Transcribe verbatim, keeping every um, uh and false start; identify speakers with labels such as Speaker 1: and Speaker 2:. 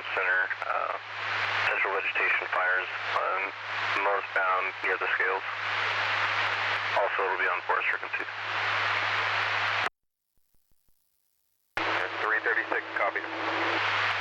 Speaker 1: center. Uh, potential vegetation fires on northbound near the scales. Also, it'll be on forest frequencies.
Speaker 2: three thirty-six, copy.